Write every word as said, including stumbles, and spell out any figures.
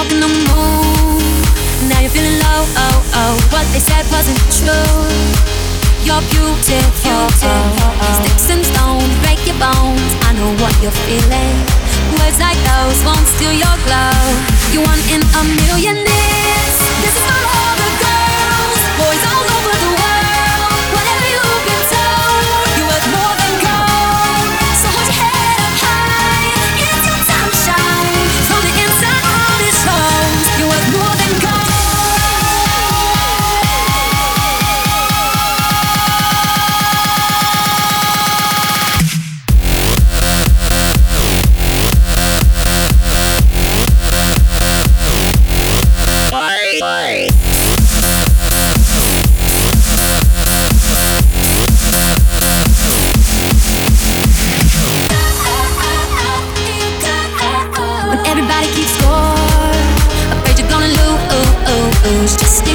walking on the moon. Now you're feeling low, oh, oh. What they said wasn't true. You're beautiful, sticks and stones break your bones. I know what you're feeling. Words like those won't steal your glow. You're one in a million years. This is for all the girls, boys all over the world. Whatever you've been told, you're worth more than gold. So hold your head up high, it's your time to shine. From the inside all it shows, you're worth more than gold. Everybody keeps score, afraid you're gonna lose. Just